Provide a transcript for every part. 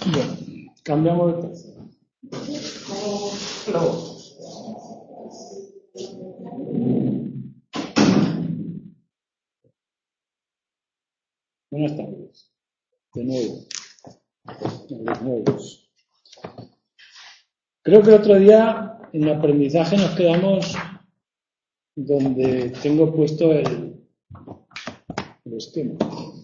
Bueno, cambiamos de tercera. Luego. Buenas tardes. De nuevo. Los nuevos. Creo que el otro día en el aprendizaje nos quedamos donde tengo puesto el esquema.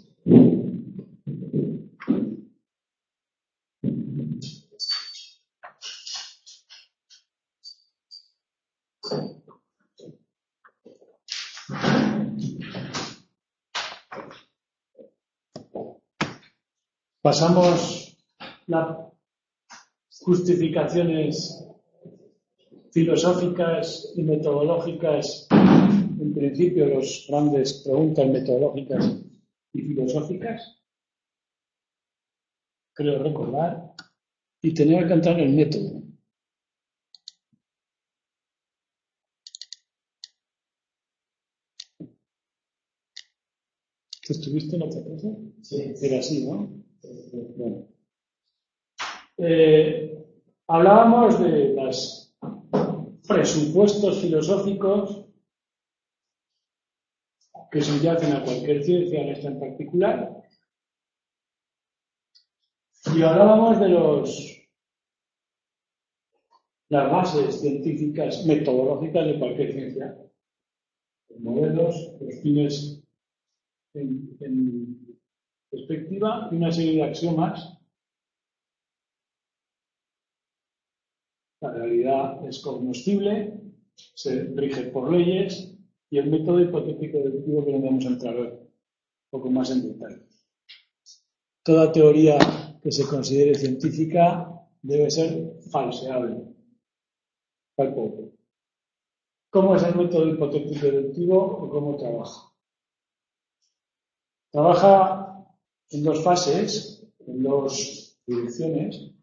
Pasamos las justificaciones filosóficas y metodológicas, en principio las grandes preguntas metodológicas y filosóficas, creo recordar, y tenía que entrar en el método. ¿Estuviste en otra cosa? Sí. Era así, ¿no? Bueno. Hablábamos de los presupuestos filosóficos que subyacen a cualquier ciencia, en esta en particular, y hablábamos de las bases científicas, metodológicas de cualquier ciencia, los modelos, los fines en perspectiva y una serie de axiomas. La realidad es cognoscible, se rige por leyes y el método hipotético deductivo que no vamos a entrar hoy, un poco más en detalle. Toda teoría que se considere científica debe ser falseable. ¿Cómo es el método hipotético deductivo o cómo trabaja? Trabaja en dos fases, en dos direcciones.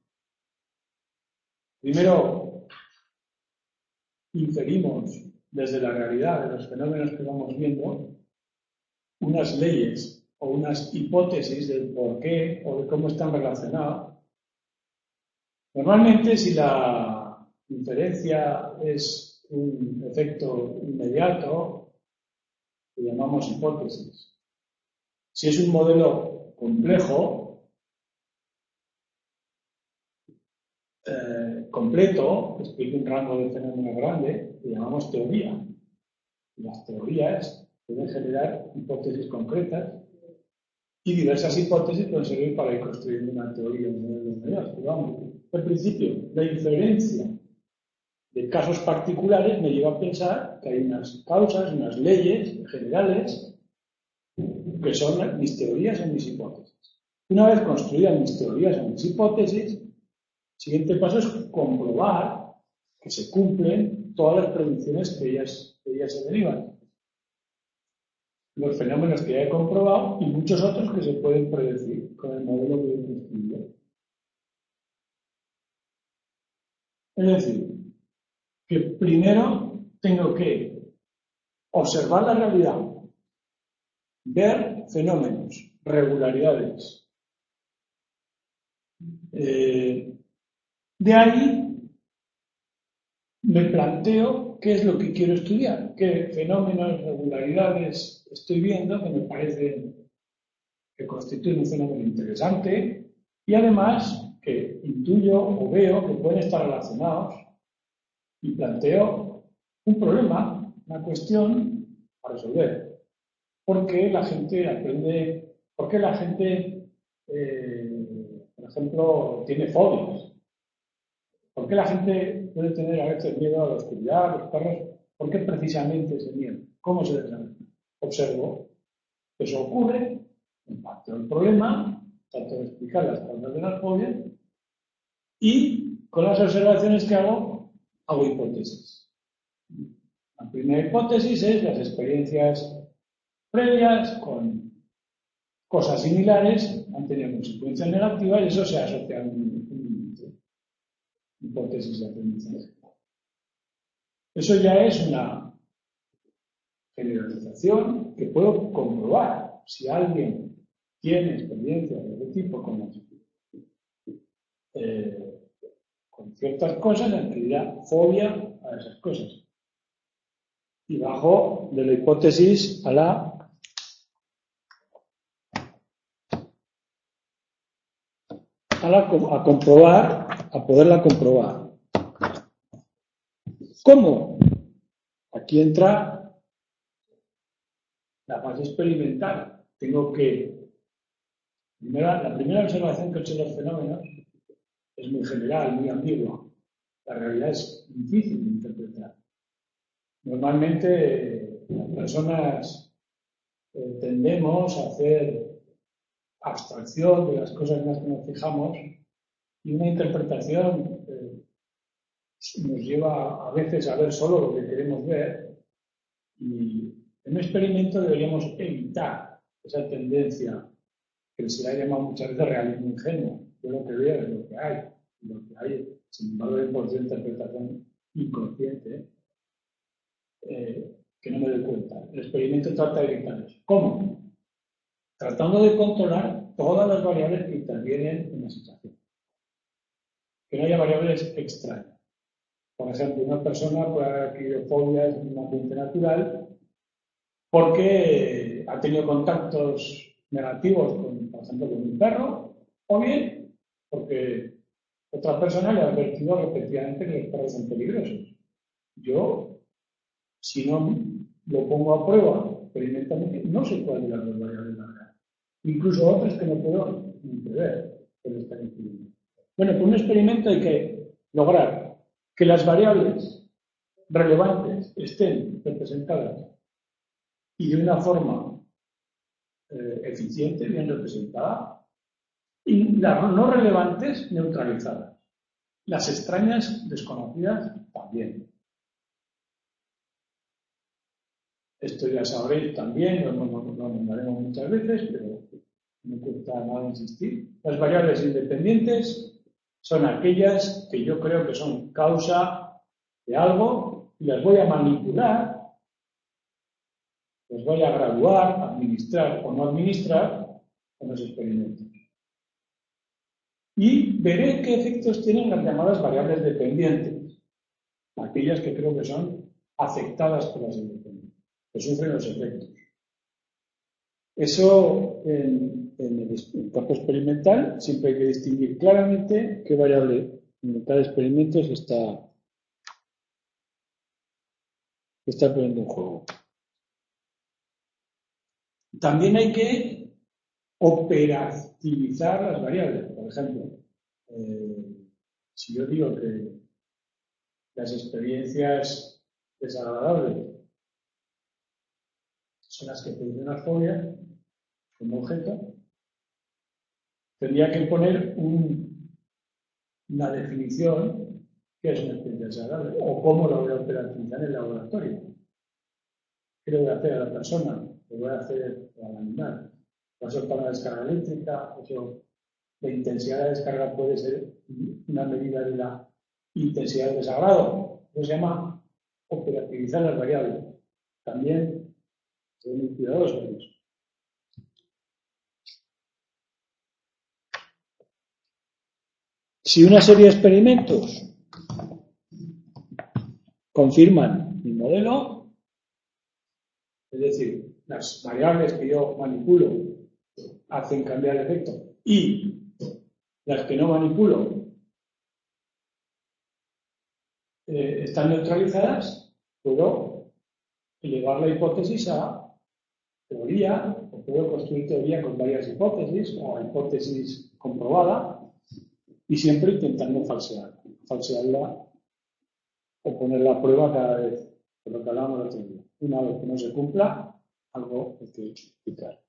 Primero, inferimos desde la realidad de los fenómenos que vamos viendo unas leyes o unas hipótesis del por qué o de cómo están relacionados. Normalmente, si la inferencia es un efecto inmediato, lo llamamos hipótesis. Si es un modelo complejo, completo, que explica un rango de fenómenos grande, lo llamamos teoría. Y las teorías pueden generar hipótesis concretas y diversas hipótesis pueden servir para ir construyendo una teoría, un modelo inmediato. Pero vamos, al principio, la inferencia de casos particulares me lleva a pensar que hay unas causas, unas leyes generales que son mis teorías o mis hipótesis. Una vez construidas mis teorías o mis hipótesis, el siguiente paso es comprobar que se cumplen todas las predicciones que ellas se derivan. Los fenómenos que ya he comprobado y muchos otros que se pueden predecir con el modelo que he construido. Es decir, que primero tengo que observar la realidad, ver fenómenos, regularidades. De ahí me planteo qué es lo que quiero estudiar, qué fenómenos, regularidades estoy viendo que me parece que constituyen un fenómeno interesante y además que intuyo o veo que pueden estar relacionados y planteo un problema, una cuestión a resolver. ¿Por qué la gente aprende? ¿Por qué la gente, por ejemplo, tiene fobias? ¿Por qué la gente puede tener a veces miedo a la oscuridad, a los perros? ¿Por qué precisamente ese miedo? ¿Cómo se desarrolla? Observo. Eso ocurre, impacto el problema, trato de explicar las causas de las fobias y con las observaciones que hago hipótesis. La primera hipótesis es las experiencias previas con cosas similares han tenido consecuencias negativas y eso se asocia a un hipótesis de aprendizaje. Eso ya es una generalización que puedo comprobar. Si alguien tiene experiencias de este tipo, como con ciertas cosas, en realidad fobia a esas cosas. Y bajo de la hipótesis a comprobar, a poderla comprobar. ¿Cómo? Aquí entra la fase experimental. Tengo que, la primera observación que he hecho de los fenómenos es muy general, muy ambigua. La realidad es difícil de interpretar. Normalmente las personas tendemos a hacer abstracción de las cosas en las que nos fijamos y una interpretación nos lleva a veces a ver solo lo que queremos ver y en un experimento deberíamos evitar esa tendencia que se le ha llamado muchas veces realismo ingenuo. Yo lo que veo es lo que hay. Lo que hay, sin embargo, hay por cierta interpretación inconsciente que no me doy cuenta. El experimento trata de evitar eso. ¿Cómo? Tratando de controlar todas las variables que intervienen en la situación. Que no haya variables extrañas. Por ejemplo, una persona puede haber adquirido fobias en un ambiente natural porque ha tenido contactos negativos, por ejemplo, con un perro, o bien porque otra persona le ha advertido repetidamente que los perros son peligrosos. Yo, si no lo pongo a prueba experimentalmente, no sé cuál de las dos variables va a dar. Incluso otras que no puedo ni prever que lo están incluyendo. Bueno, con un experimento hay que lograr que las variables relevantes estén representadas y de una forma eficiente, bien representada, y las no relevantes neutralizadas. Las extrañas desconocidas también. Esto ya sabréis también, lo nombraremos muchas veces, pero no cuesta nada insistir. Las variables independientes son aquellas que yo creo que son causa de algo y las voy a manipular, las voy a graduar, administrar o no administrar con los experimentos. Y veré qué efectos tienen las llamadas variables dependientes, aquellas que creo que son afectadas por las independientes, que sufren los efectos. Eso en el campo experimental siempre hay que distinguir claramente qué variable en cada experimento se está poniendo en juego. También hay que operativizar las variables. Por ejemplo, si yo digo que las experiencias desagradables son las que producen una fobia como objeto, tendría que poner una definición que es una experiencia desagradable o cómo la voy a operativizar en el laboratorio. ¿Qué le voy a hacer a la persona? ¿Qué voy a hacer al animal? ¿Va a soltar una descarga eléctrica? La intensidad de la descarga puede ser una medida de la intensidad del desagrado. Eso se llama operativizar las variables. También ser muy cuidadosos con eso. Si una serie de experimentos confirman mi modelo, es decir, las variables que yo manipulo hacen cambiar el efecto y las que no manipulo están neutralizadas, puedo elevar la hipótesis a teoría, o puedo construir teoría con varias hipótesis, o a hipótesis comprobada, y siempre intentando falsearla o ponerla a prueba cada vez, por lo que hablábamos el otro día. Una vez que no se cumpla, algo hay que explicar.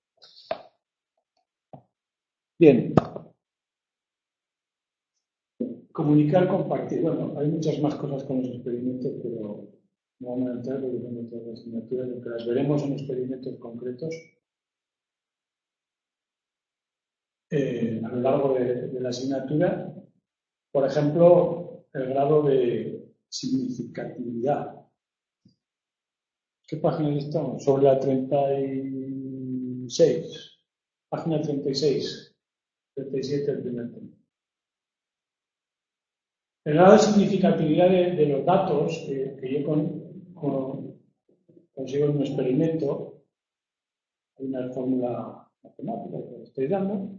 Bien. Comunicar, compartir. Bueno, hay muchas más cosas con los experimentos, pero no vamos a entrar porque son otras asignaturas, lo que las veremos en experimentos concretos a lo largo de la asignatura. Por ejemplo, el grado de significatividad. ¿Qué página estamos? Sobre la 36. Página 36. 37 el primer tema. El grado de significatividad de los datos que yo consigo en un experimento, hay una fórmula matemática que estoy dando,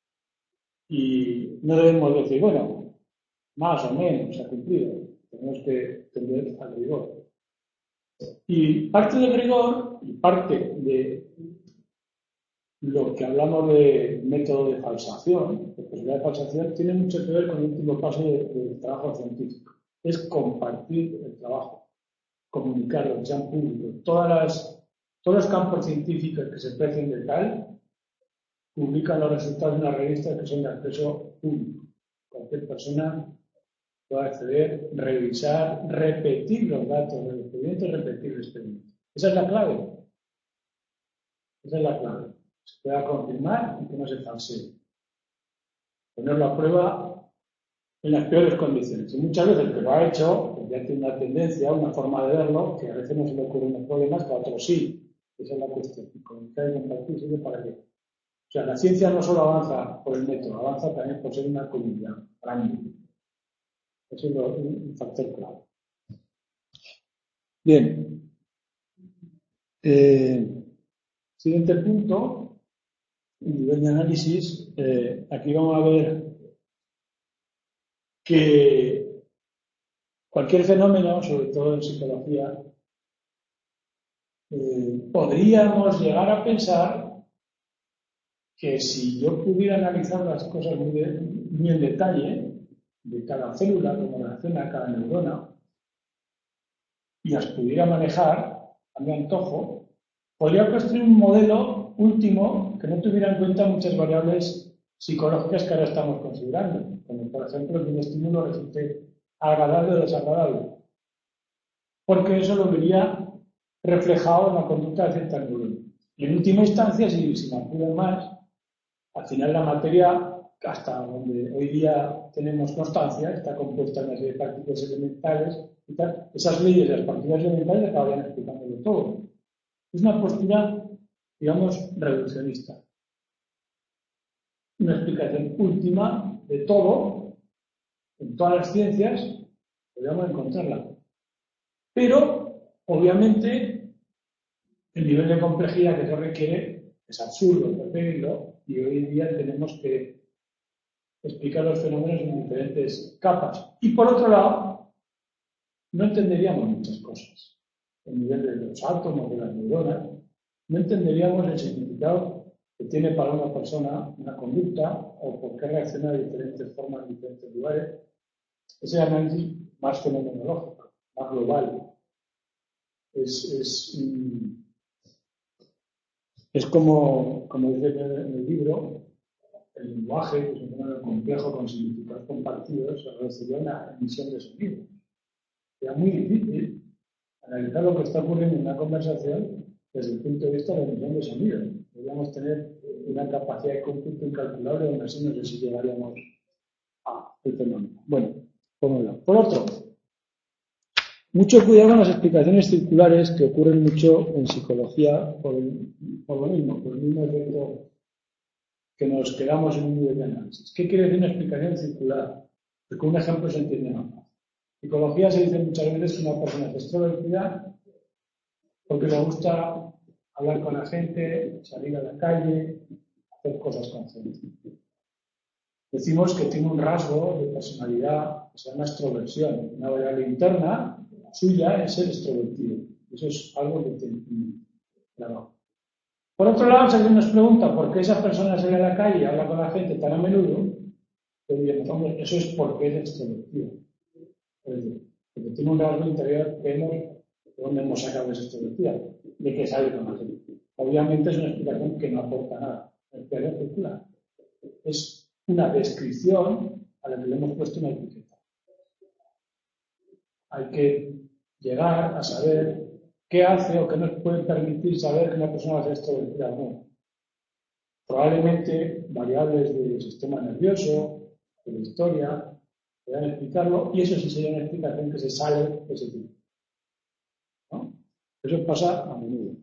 y no debemos decir, bueno, más o menos se ha cumplido. Tenemos que tender al rigor. Y parte del rigor y parte de lo que hablamos de método de falsación, de posibilidad de falsación, tiene mucho que ver con el último paso del trabajo científico. Es compartir el trabajo, comunicarlo, que sean públicos. Todos los campos científicos que se precien de tal publican los resultados en una revista que son de acceso público. Cualquier persona puede acceder, revisar, repetir los datos del expediente, repetir el expediente. Esa es la clave. Esa es la clave. Se pueda confirmar y que no se falsee. Ponerlo a prueba en las peores condiciones. Y muchas veces el que lo ha hecho, pues ya tiene una tendencia, una forma de verlo, que a veces no se le ocurren los problemas, que a otros sí. Esa es la cuestión. Y comunicar y compartir sirve para qué. O sea, la ciencia no solo avanza por el método, avanza también por ser una comunidad grande. Eso es un factor clave. Bien. Siguiente punto, nivel de análisis. Aquí vamos a ver que cualquier fenómeno, sobre todo en psicología, podríamos llegar a pensar que si yo pudiera analizar las cosas muy en detalle, de cada célula, cómo reacciona cada neurona, y las pudiera manejar a mi antojo, podría construir un modelo último que no tuviera en cuenta muchas variables psicológicas que ahora estamos considerando, como por ejemplo que un estímulo resulte agradable o desagradable, porque eso lo vería reflejado en la conducta de ciertas neuronas. Y en última instancia, si me apuro más, al final la materia, hasta donde hoy día tenemos constancia, está compuesta de una serie de partículas elementales y tal. Esas leyes de las partículas elementales acabarían explicándolo todo. Es una postura, digamos, reduccionista. Una explicación última de todo, en todas las ciencias, podríamos encontrarla. Pero, obviamente, el nivel de complejidad que se requiere es absurdo conseguirlo, y hoy en día tenemos que explicar los fenómenos en diferentes capas. Y por otro lado, no entenderíamos muchas cosas. El nivel de los átomos, de las neuronas, no entenderíamos el significado que tiene para una persona una conducta o por qué reacciona de diferentes formas en diferentes lugares. Ese análisis más fenomenológico, más global. Es como dice en el libro, el lenguaje, que es un fenómeno complejo con significados compartidos, se reduciría a una emisión de sonido. Era muy difícil analizar lo que está ocurriendo en una conversación desde el punto de vista de la emisión de sonido. Deberíamos tener una capacidad de cómputo incalculable, donde así no sé si llegaríamos al fenómeno. Bueno, por otro, mucho cuidado con las explicaciones circulares que ocurren mucho en psicología por lo mismo efecto que nos quedamos en un nivel de análisis. ¿Qué quiere decir una explicación circular? Porque con un ejemplo se entiende más. En psicología se dice muchas veces que una persona es extrovertida porque le gusta hablar con la gente, salir a la calle, hacer cosas con gente. Decimos que tiene un rasgo de personalidad que se llama extroversión. Una variable interna suya es ser extrovertido. Eso es algo que tiene claro. Por otro lado, si alguien nos pregunta por qué esa persona sale a la calle y habla con la gente tan a menudo, pues diríamos, hombre, eso es porque es extrovertido. Porque tiene un rasgo interior que vemos de dónde hemos sacado esa extrovertida, de que sale con la gente. Obviamente es una explicación que no aporta nada. La explicación circular es una descripción a la que le hemos puesto una etiqueta. Hay que llegar a saber qué hace o qué nos puede permitir saber que una persona va a ser extrovertida o no. Probablemente variables del sistema nervioso, de la historia, puedan explicarlo, y eso sí sería una explicación que se sale de ese tipo. ¿No? Eso pasa a menudo.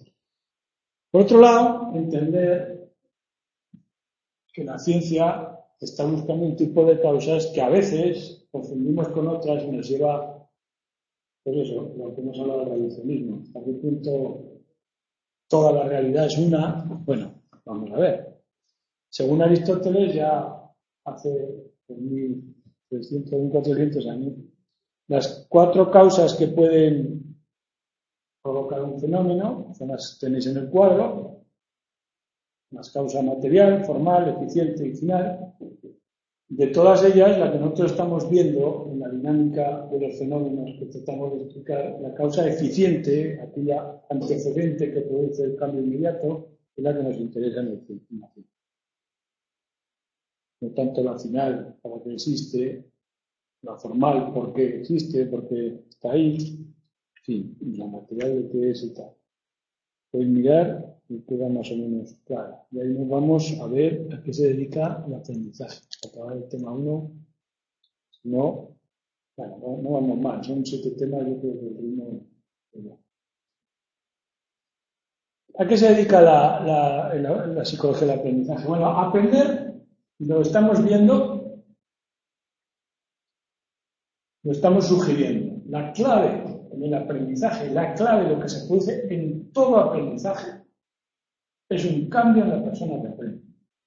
Por otro lado, entender que la ciencia está buscando un tipo de causas que a veces confundimos con otras y nos lleva, pues eso, lo que hemos hablado del reduccionismo. ¿Hasta qué punto toda la realidad es una? Bueno, vamos a ver. Según Aristóteles, ya hace 1.300 o 1.400 años, las 4 causas que pueden provocar un fenómeno son las que tenéis en el cuadro: las causas material, formal, eficiente y final. De todas ellas, la que nosotros estamos viendo en la dinámica de los fenómenos que tratamos de explicar, la causa eficiente, aquella antecedente que produce el cambio inmediato, es la que nos interesa en el tiempo. No tanto la final, para que existe, la formal, porque existe, porque está ahí, en fin, y la material de qué es y tal. Podéis mirar y queda más o menos claro. Y ahí nos vamos a ver a qué se dedica el aprendizaje. Para acabar el tema 1, no, bueno, no vamos mal, son 7 temas, yo creo que el ritmo. ¿A qué se dedica la psicología del aprendizaje? Bueno, a aprender, lo estamos viendo, lo estamos sugiriendo. La clave en el aprendizaje, la clave de lo que se produce en todo aprendizaje, es un cambio en la persona que aprende.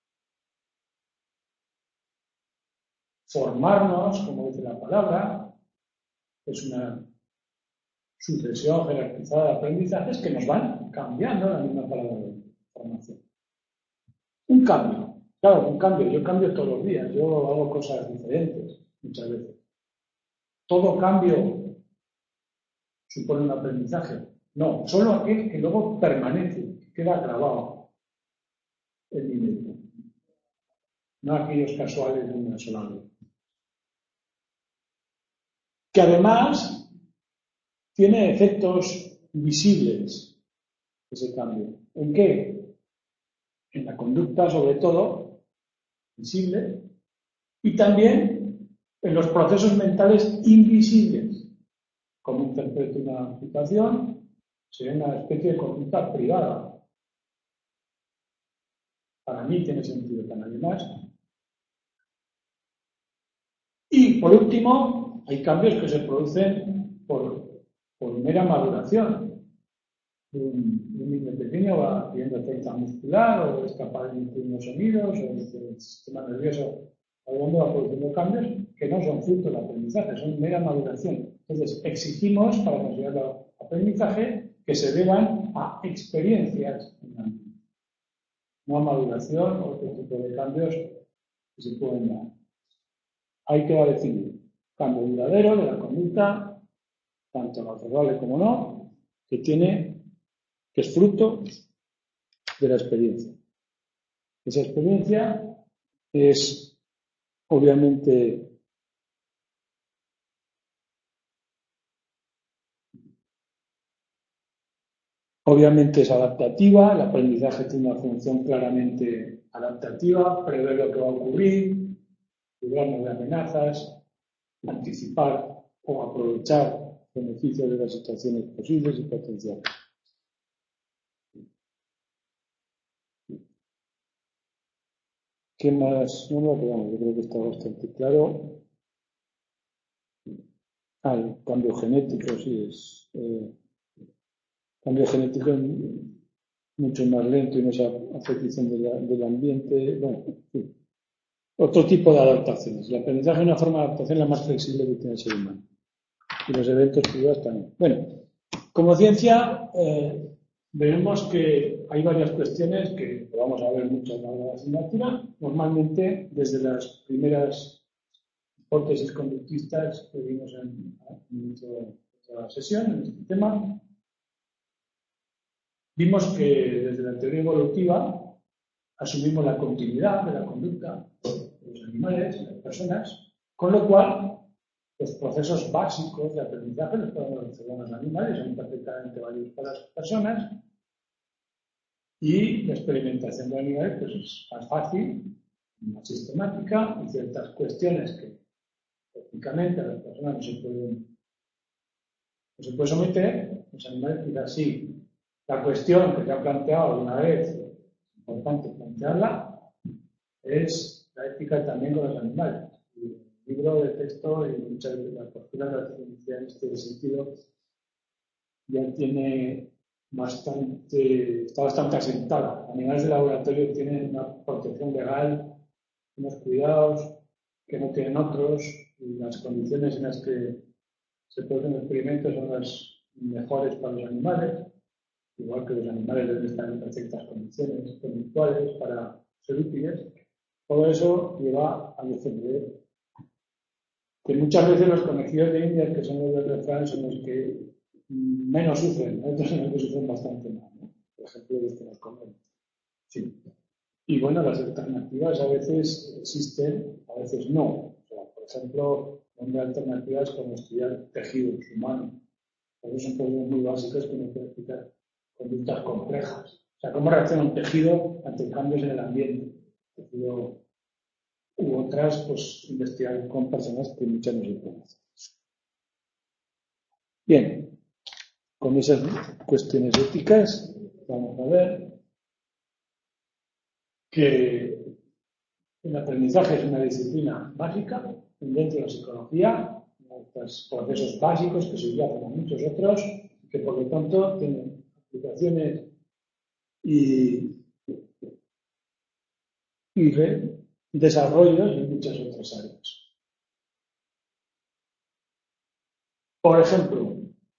Formarnos, como dice la palabra, es una sucesión jerarquizada de aprendizajes que nos van cambiando la misma palabra de formación. Un cambio, claro, un cambio. Yo cambio todos los días, yo hago cosas diferentes muchas veces. Todo cambio supone un aprendizaje. No, solo aquel que luego permanece, que queda grabado en mi mente. No aquellos casuales de una sola vez. Que además tiene efectos visibles ese cambio. ¿En qué? En la conducta, sobre todo, visible, y también en los procesos mentales invisibles. Como interpreto una situación, sería una especie de conducta privada. Para mí tiene sentido, para nadie más. Y por último, hay cambios que se producen por mera maduración. Un niño pequeño va adquiriendo fuerza muscular o es capaz de emitir unos sonidos o el sistema nervioso va produciendo cambios que no son fruto del aprendizaje, son mera maduración. Entonces, exigimos para considerarlo aprendizaje que se deban a experiencias, no a maduración o otro tipo de cambios que se pueden dar. Ahí queda definido. Cambio duradero de la conducta, tanto observable como no, que es fruto de la experiencia. Esa experiencia es obviamente es adaptativa, el aprendizaje tiene una función claramente adaptativa, prever lo que va a ocurrir, librarnos de amenazas, anticipar o aprovechar beneficios de las situaciones posibles y potenciales. ¿Qué más? No lo quedamos, yo creo que está bastante claro. El cambio genético, sí, es cambio genético mucho más lento y no esa afectación del ambiente. Bueno, sí. Otro tipo de adaptaciones. El aprendizaje es una forma de adaptación la más flexible que tiene el ser humano. Y los eventos privados también. Bueno, como ciencia, veremos que hay varias cuestiones que vamos a ver mucho a lo largo de la asignatura. Normalmente, desde las primeras hipótesis conductistas que vimos en la sesión, en este tema, vimos que desde la teoría evolutiva asumimos la continuidad de la conducta de los animales, de las personas, con lo cual los procesos básicos de aprendizaje los podemos hacer en los animales, son perfectamente válidos para las personas, y la experimentación de animales pues es más fácil, más sistemática, y ciertas cuestiones que técnicamente a las personas no se puede someter, los animales quizás sí. La cuestión que se ha planteado alguna vez, es importante plantearla, es la ética también con los animales. Y el libro de texto y muchas de las posturas de la ciencia en este sentido ya tiene está bastante asentada. Animales de laboratorio tienen una protección legal, unos cuidados que no tienen otros, y las condiciones en las que se producen experimentos son las mejores para los animales, igual que los animales deben estar en perfectas condiciones conductuales para ser útiles. Todo eso lleva a defender que muchas veces los conocidos de Indias, que son los del refrán, son los que menos sufren, ¿no? Otros son los que sufren bastante más, ¿no? Por ejemplo, los que nos comen. Sí. Y bueno, las alternativas a veces existen, a veces no. O sea, por ejemplo, hay alternativas como estudiar tejidos humanos. Esos son problemas muy básicos que nos pueden explicar conductas complejas. O sea, cómo reacciona un tejido ante cambios en el ambiente. Tejido u otras, pues investigar con personas que muchas no se pueden hacer. Bien, con esas cuestiones éticas, vamos a ver que el aprendizaje es una disciplina básica dentro de la psicología, estos procesos básicos que se utilizan como muchos otros, que por lo tanto tienen aplicaciones y desarrollos en muchas otras áreas. Por ejemplo,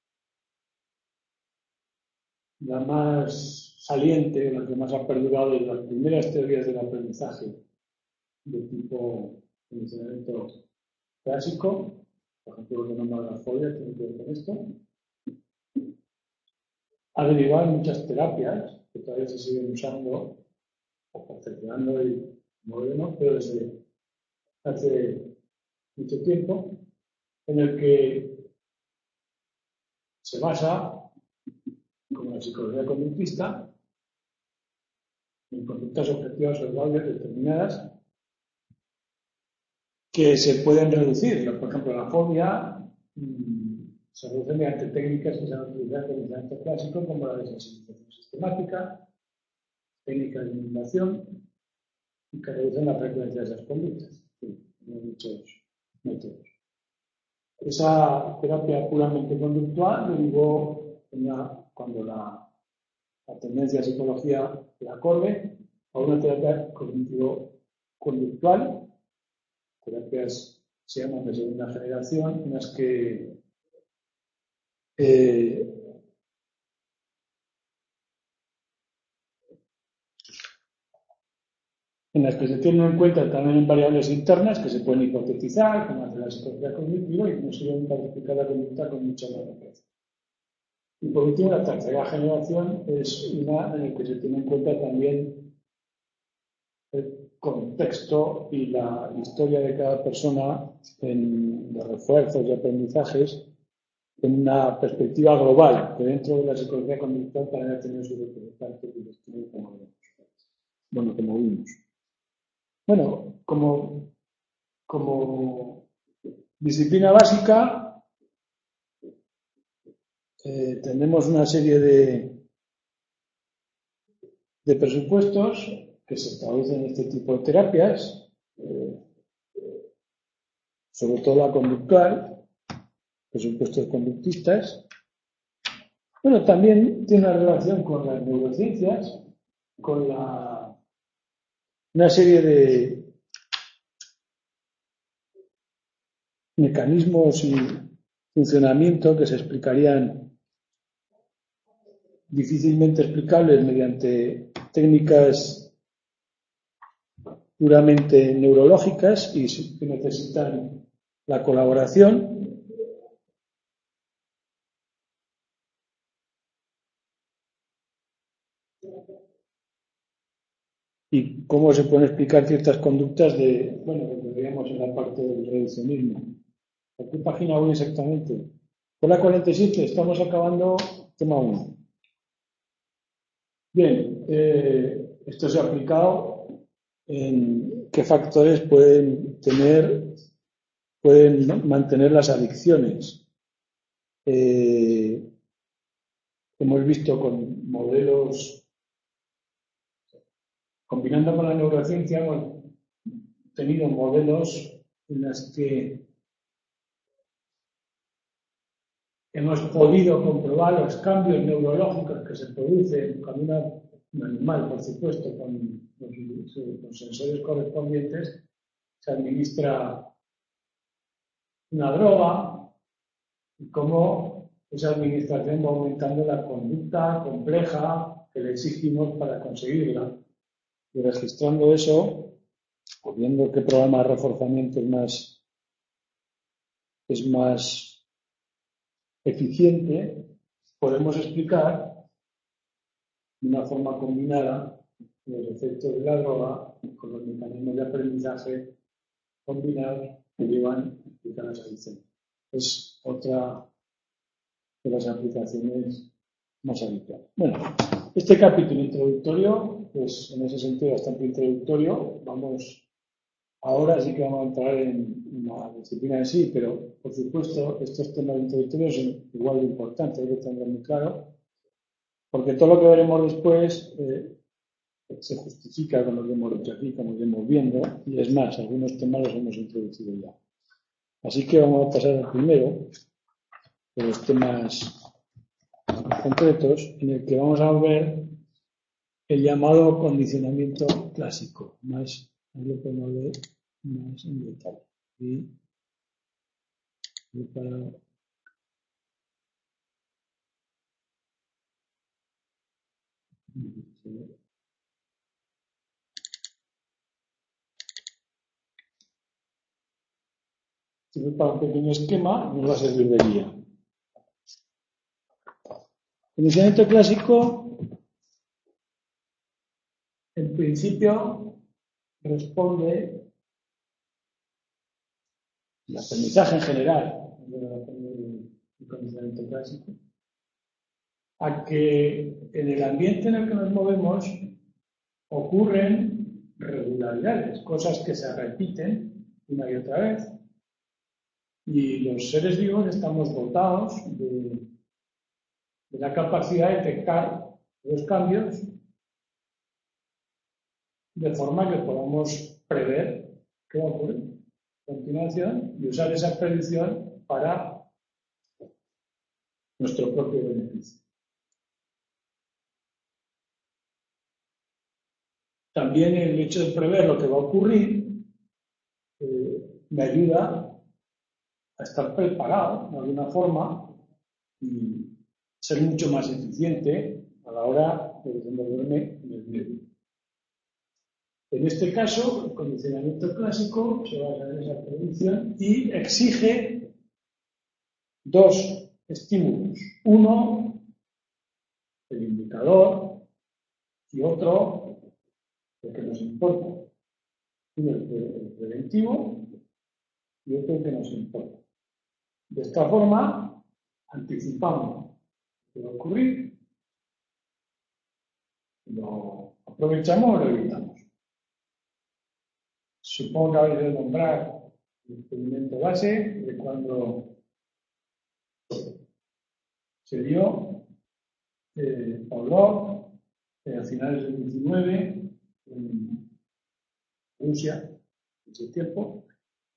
la más saliente, la que más ha perdurado de las primeras teorías del aprendizaje de tipo condicionamiento clásico, por ejemplo, lo que nombra la folia, tiene que ver con esto, ha derivado en muchas terapias que todavía se siguen usando o perfeccionando y moderno, pero desde hace mucho tiempo, en el que se basa, como la psicología conductista, en conductas objetivas observables determinadas que se pueden reducir. Por ejemplo, la fobia se reduce mediante técnicas que se han utilizado en el pensamiento clásico, como la desensibilización sistemática, técnicas de eliminación, y que reducen la frecuencia de esas conductas. Sí, hay muchos métodos. Esa terapia puramente conductual derivó cuando la tendencia de psicología la corre a una terapia cognitivo-conductual, terapias se llaman de segunda generación, en las que se tienen en cuenta también variables internas que se pueden hipotetizar, como hace la psicología cognitiva, y nos sirven para explicar la conducta con mucha más rapidez. Y por último, la tercera generación es una en la que se tiene en cuenta también el contexto y la historia de cada persona en los refuerzos y aprendizajes en una perspectiva global, que dentro de la psicología conductual también ha tenido su representante y destino como vimos. Bueno, como disciplina básica, tenemos una serie de presupuestos que se traducen en este tipo de terapias, sobre todo la conductual, presupuestos conductistas. Bueno, también tiene una relación con las neurociencias, con una serie de mecanismos y funcionamiento que se explicarían difícilmente explicables mediante técnicas puramente neurológicas y que necesitan la colaboración. Y cómo se pueden explicar ciertas conductas lo que veíamos en la parte del reduccionismo. ¿A qué página voy exactamente? Por la 47, estamos acabando tema 1. Bien, esto se ha aplicado en qué factores pueden mantener las adicciones. Hemos visto con modelos, combinando con la neurociencia, tenido modelos en los que hemos podido comprobar los cambios neurológicos que se producen cuando un animal, por supuesto, con los sensores correspondientes, se administra una droga y cómo esa administración va aumentando la conducta compleja que le exigimos para conseguirla. Y registrando eso, o viendo qué programa de reforzamiento es más eficiente, podemos explicar de una forma combinada los efectos de la droga con los mecanismos de aprendizaje combinados que llevan a las adicciones. Es otra de las aplicaciones más habituales. Bueno, este capítulo introductorio, pues en ese sentido bastante introductorio, ahora sí que vamos a entrar en la disciplina en sí, pero por supuesto estos temas introductorios son igual de importantes, hay que tenerlo muy claro, porque todo lo que veremos después se justifica con lo que hemos hecho aquí, como iremos viendo, y es más, algunos temas los hemos introducido ya. Así que vamos a pasar al primero de los temas concretos, en el que vamos a ver el llamado condicionamiento clásico, más lo podemos ver más en detalle. Y para un pequeño esquema, nos va a servir de guía. El condicionamiento clásico, en principio, responde el aprendizaje en general, el condicionamiento clásico, a que en el ambiente en el que nos movemos ocurren regularidades, cosas que se repiten una y otra vez. Y los seres vivos estamos dotados de la capacidad de detectar los cambios de forma que podamos prever qué va a ocurrir a continuación y usar esa predicción para nuestro propio beneficio. También el hecho de prever lo que va a ocurrir me ayuda a estar preparado de alguna forma y ser mucho más eficiente a la hora de desenvolverme en el medio. En este caso, el condicionamiento clásico se basa en esa predicción y exige dos estímulos. Uno, el indicador, y otro, el que nos importa. Uno, el preventivo, y otro, el que nos importa. De esta forma, anticipamos lo que va a ocurrir, lo aprovechamos o lo evitamos. Supongo que habéis de nombrar el experimento base de cuando se dio Pavlov a finales del 19 en Rusia, en ese tiempo.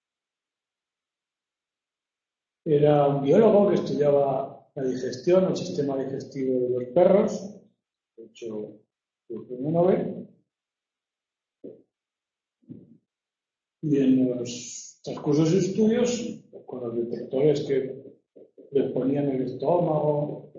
Era un biólogo que estudiaba la digestión, el sistema digestivo de los perros, de hecho, el premio Nobel. Y en los transcursos de estudios, con los detectores que les ponían el estómago,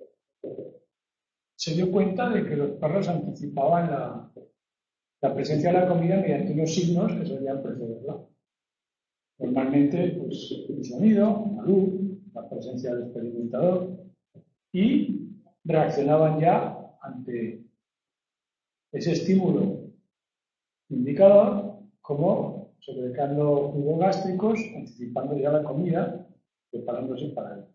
se dio cuenta de que los perros anticipaban la presencia de la comida mediante unos signos que solían precederla. Normalmente, pues, el sonido, la luz, la presencia del experimentador, y reaccionaban ya ante ese estímulo indicador como secretando jugos gástricos, anticipando ya la comida, preparándose para él.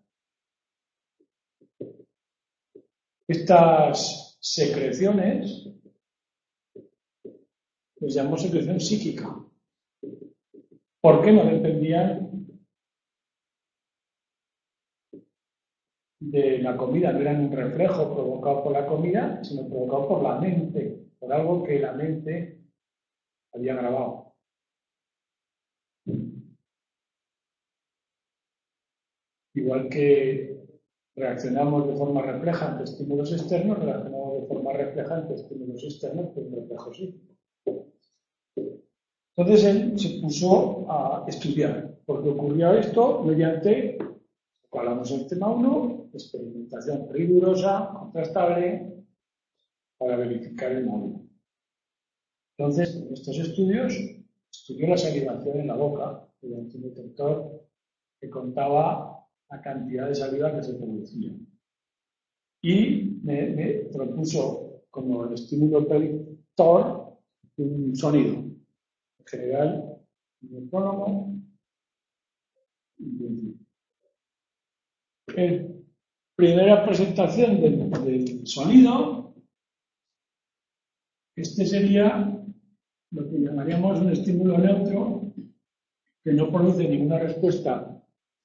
Estas secreciones les llamamos secreción psíquica. ¿Por qué no dependían de la comida? No eran un reflejo provocado por la comida, sino provocado por la mente, por algo que la mente había grabado. Igual que reaccionamos de forma refleja ante estímulos externos, reaccionamos de forma refleja ante estímulos externos, pues reflejo sí. Entonces él se puso a estudiar, porque ocurrió esto mediante, hablamos en tema 1, experimentación rigurosa, contrastable, para verificar el modelo. Entonces, en estos estudios, estudió la salivación en la boca mediante un detector que contaba la cantidad de saliva que se producía. Y me propuso como el estímulo predictor un sonido, en general, un metrónomo y un principio. Primera presentación del sonido, este sería lo que llamaríamos un estímulo neutro que no produce ninguna respuesta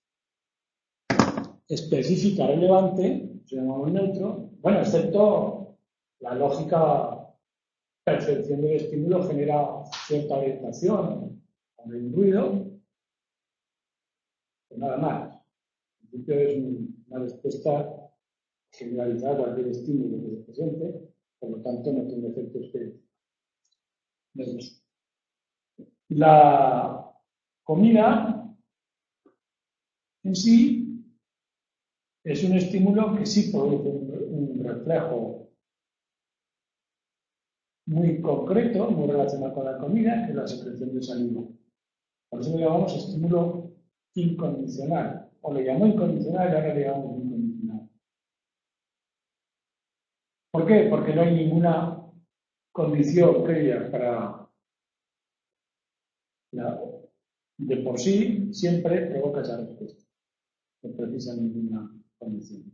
específica relevante, se llama un neutro, bueno, excepto la lógica percepción del estímulo genera cierta orientación, cuando hay un ruido, pues nada más. En principio es una respuesta generalizada a cualquier estímulo que se presente, por lo tanto no tiene efectos que la comida en sí es un estímulo que sí produce un reflejo muy concreto, muy relacionado con la comida, que es la secreción de saliva. Por eso lo llamamos estímulo incondicional. O le llamó incondicional y ahora le llamamos incondicional. ¿Por qué? Porque no hay ninguna condición previa para de por sí siempre provoca esa respuesta. No precisa ninguna condición.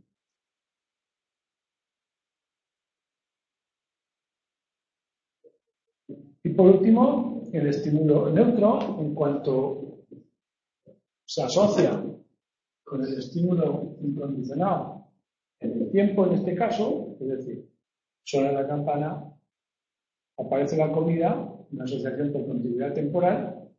Y por último, el estímulo neutro, en cuanto se asocia con el estímulo incondicional en el tiempo, en este caso, es decir, suena la campana, aparece la comida, una asociación por continuidad temporal,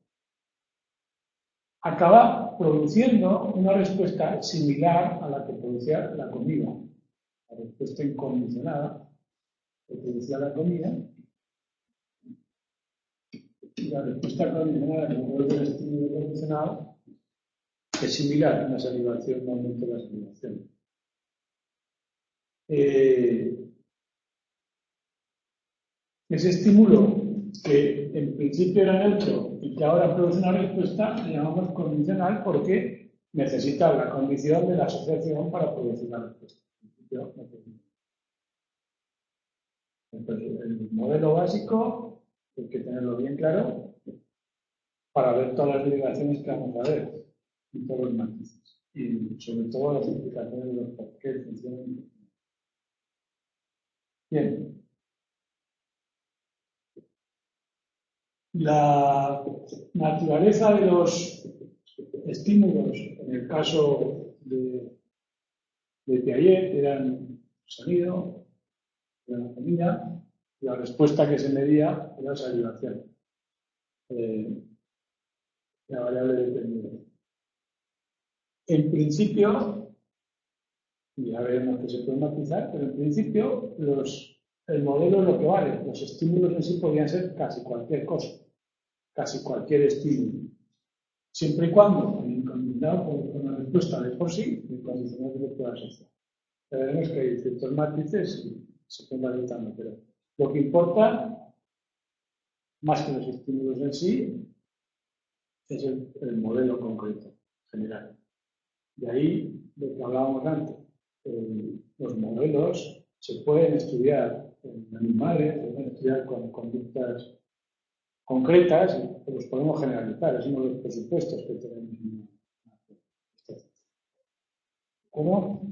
acaba produciendo una respuesta similar a la que producía la comida, la respuesta incondicionada que producía la comida, y la respuesta condicionada que produce el estímulo incondicional es similar a una salivación, un aumento de la salivación. Ese estímulo que en principio era neutro y que ahora produce una respuesta, le llamamos condicional porque necesita la condición de la asociación para producir la respuesta. Entonces, el modelo básico hay que tenerlo bien claro para ver todas las derivaciones que vamos a ver y todos los matices. Y sobre todo las implicaciones de los por qué funcionan. Bien. La naturaleza de los estímulos, en el caso de Piaget, eran sonido, era la comida, y la respuesta que se medía era salivación, la variable determinada. En principio, y ya veremos que se puede matizar, pero en principio el modelo es lo que vale. Los estímulos en sí podrían ser casi cualquier cosa, casi cualquier estímulo. Siempre y cuando el incondicional con una respuesta de por sí, el condicional que lo pueda asociar. Ya veremos que hay ciertos matices y se pueden adaptando, pero lo que importa, más que los estímulos en sí, es el modelo concreto, general. De ahí lo que hablábamos antes. Los modelos se pueden estudiar en animales, se pueden estudiar con conductas concretas, y los podemos generalizar. Es uno de los presupuestos que tenemos. ¿Cómo?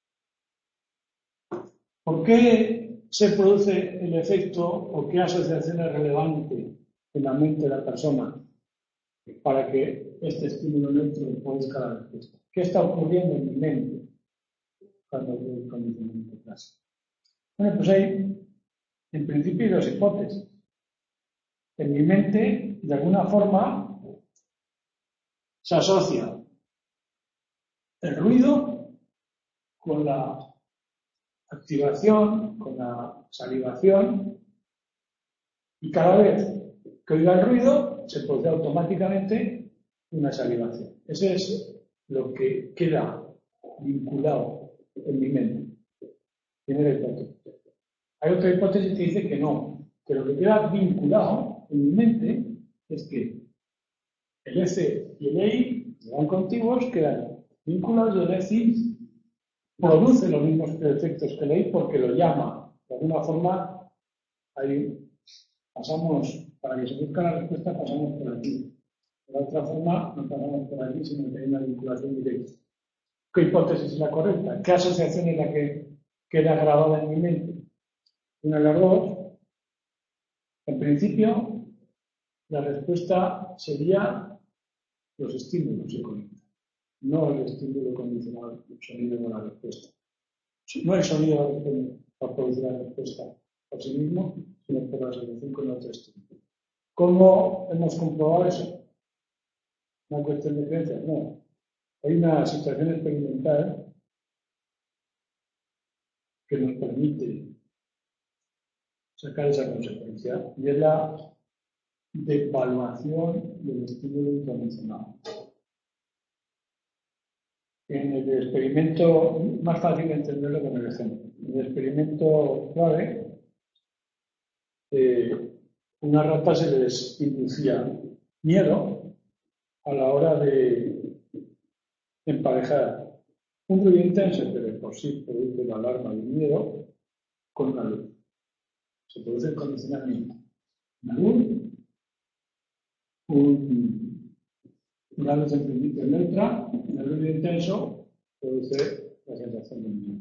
¿Por qué se produce el efecto o qué asociación es relevante en la mente de la persona para que este estímulo neutro produzca la respuesta? ¿Qué está ocurriendo en mi mente cuando veo el condicionamiento clásico? Bueno, pues hay, en principio, dos hipótesis. En mi mente, de alguna forma, se asocia el ruido con la activación, con la salivación, y cada vez que oiga el ruido se produce automáticamente una salivación. Ese es lo que queda vinculado en mi mente. Primera hipótesis. Hay otra hipótesis que dice que no, que lo que queda vinculado en mi mente es que el F y el EI van contiguos, quedan vinculados, y el EFI produce los mismos efectos que el EI porque lo llama. De alguna forma, ahí pasamos, para que se busque la respuesta, pasamos por aquí. De otra forma, no pasamos por aquí, sino que hay una vinculación directa. ¿Qué hipótesis es la correcta? ¿Qué asociación es la que queda grabada en mi mente? Una de las dos. En principio, la respuesta sería los estímulos se conectan, no el estímulo condicional, el sonido de la respuesta. No el sonido para producir la respuesta por sí mismo, sino por la asociación con otro estímulo. ¿Cómo hemos comprobado eso? ¿Una cuestión de creencias? No. Hay una situación experimental que nos permite sacar esa consecuencia, y es la devaluación del estímulo incondicional. En el experimento, más fácil de entenderlo con el ejemplo. En el experimento clave, una rata se les inducía miedo a la hora de emparejar un ruido intenso que de por sí produce la alarma del miedo con una luz. Se produce el condicionamiento. Una luz, una luz en principio neutra, el ruido intenso produce la sensación de miedo.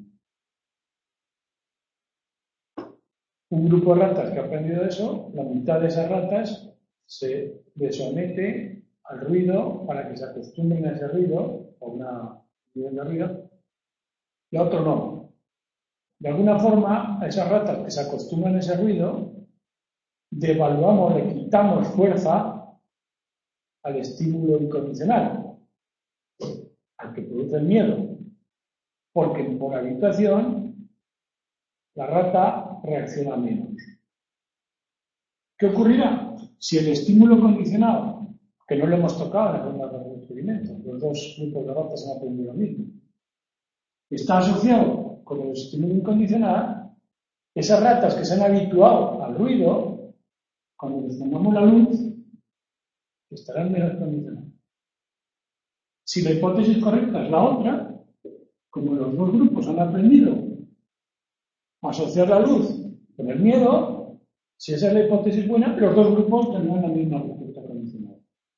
Un grupo de ratas que ha aprendido eso, la mitad de esas ratas se somete al ruido para que se acostumbren a ese ruido, o una nivel de ruido, y a otro no. De alguna forma, a esas ratas que se acostumbran a ese ruido, devaluamos, le quitamos fuerza al estímulo incondicional, al que produce el miedo, porque por habituación la rata reacciona menos. ¿Qué ocurrirá? Si el estímulo condicionado, que no lo hemos tocado en la ronda del experimento, los dos grupos de ratas han aprendido lo mismo, está asociado con el estímulo incondicional, esas ratas que se han habituado al ruido, cuando les pongamos la luz, estarán menos condicionadas. Si la hipótesis correcta es la otra, como los dos grupos han aprendido a asociar la luz con el miedo, si esa es la hipótesis buena, los dos grupos tendrán la misma respuesta condicionada.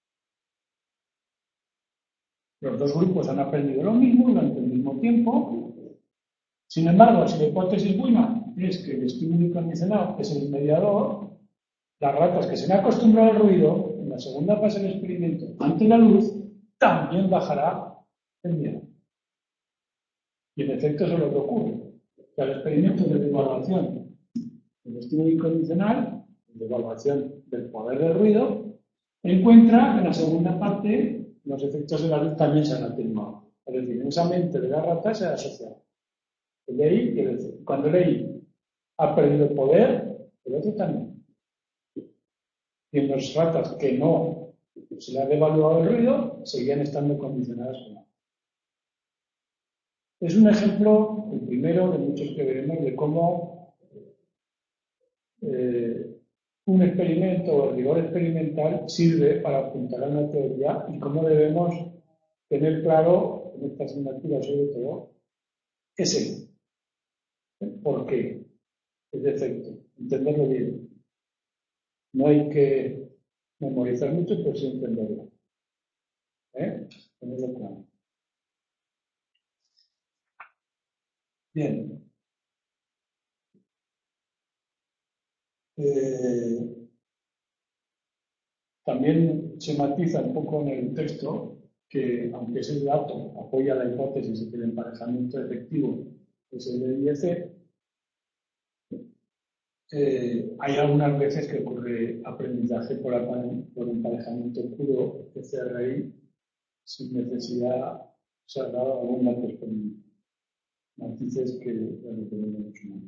Los dos grupos han aprendido lo mismo durante el mismo tiempo. Sin embargo, si la hipótesis buena es que el estímulo incondicionado es el mediador, las ratas que se han acostumbrado al ruido, en la segunda fase del experimento, ante la luz, también bajará el miedo. Y en efecto eso es lo que ocurre. Que el experimento de devaluación del estímulo incondicional, de devaluación del poder del ruido, encuentra en la segunda parte los efectos de la luz también se han atenuado. Es decir, en esa mente de la rata se ha asociado el EI y el EC. Cuando el EI ha perdido poder, el otro también. Y en las ratas que no se le ha devaluado el ruido, seguían estando condicionadas con la. Es un ejemplo, el primero de muchos que veremos, de cómo un experimento o el rigor experimental sirve para apuntar a una teoría y cómo debemos tener claro, en esta asignatura sobre todo, ese por qué es defecto, entenderlo bien. No hay que memorizar mucho, pero sí entenderlo. Tenerlo claro. Bien. También se matiza un poco en el texto que, aunque ese dato apoya la hipótesis de que el emparejamiento efectivo es el de IEC, hay algunas veces que ocurre aprendizaje por emparejamiento puro de CRI sin necesidad, se han dado algunos datos con matices que lo tenemos mucho más.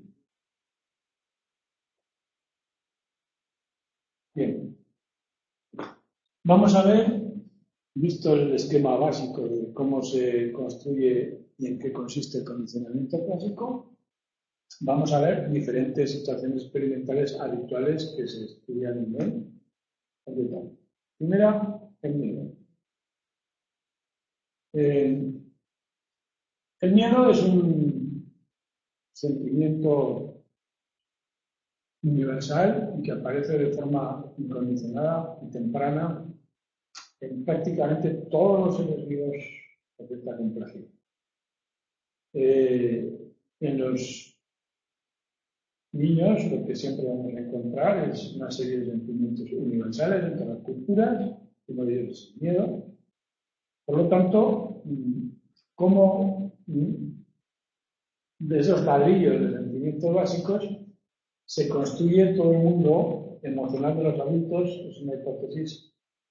Bien, vamos a ver, visto el esquema básico de cómo se construye y en qué consiste el condicionamiento clásico, vamos a ver diferentes situaciones experimentales habituales que se estudian en el detalle. Primera, el miedo. El miedo es un sentimiento universal y que aparece de forma incondicionada y temprana en prácticamente todos los seres vivos de cierta complejidad. En los niños lo que siempre vamos a encontrar es una serie de sentimientos universales en todas las culturas, uno de ellos es el miedo. Por lo tanto, como de esos ladrillos de sentimientos básicos se construye todo el mundo emocional de los adultos, es una hipótesis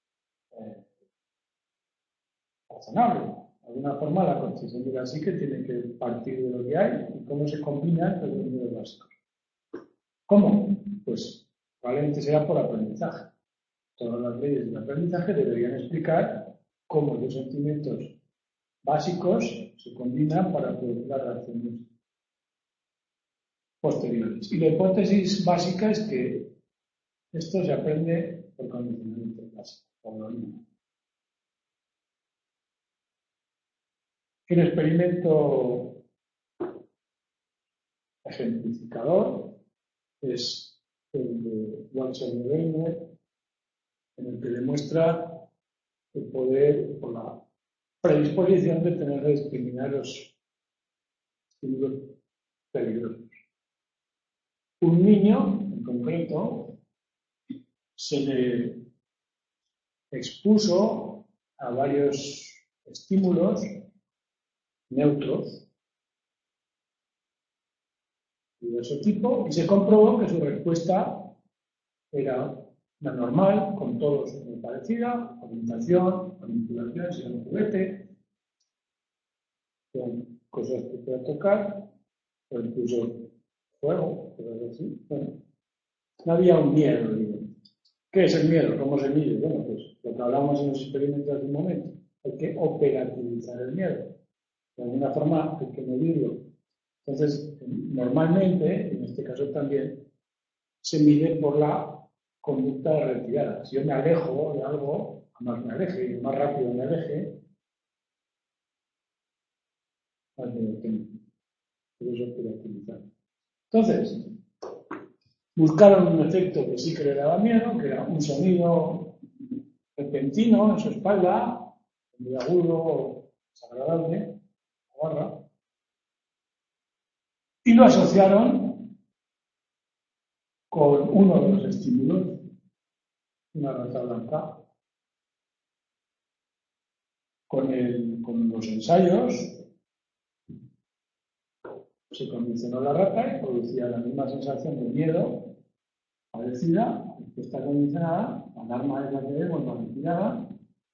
razonable. De alguna forma, la construcción de la psique tiene que partir de lo que hay y cómo se combinan los mundos básicos. ¿Cómo? Pues probablemente sea por aprendizaje. Todas las leyes del aprendizaje deberían explicar cómo los sentimientos básicos se combinan para producir las reacciones posteriores. Y la hipótesis básica es que esto se aprende por condicionamiento básico, por lo mismo. El experimento ejemplificador es el de Walter Weiner, en el que demuestra el poder o la predisposición de tener que discriminar los estímulos peligrosos. Un niño, en concreto, se le expuso a varios estímulos neutros de diverso tipo y se comprobó que su respuesta era la normal, con todos muy parecida, orientación, manipulación, si era un juguete, con cosas que pueda tocar, o incluso fuego, cosas así. Bueno, no había un miedo, digo. ¿Qué es el miedo? ¿Cómo se mide? Bueno, pues lo que hablamos en los experimentos hace un momento. Hay que operativizar el miedo. De alguna forma hay que medirlo. Entonces, normalmente, en este caso también, se mide por la conducta de retirada. Si yo me alejo de algo, más me aleje, y más rápido me aleje, más me detengo. Por eso operativizar. Entonces, buscaron un efecto que sí que le daba miedo, que era un sonido repentino en su espalda, muy agudo, desagradable, barra, y lo asociaron con uno de los estímulos, una rata blanca. Con los ensayos se condicionó la rata y producía la misma sensación de miedo parecida, que está condicionada, la alarma es la que vemos, la retirada,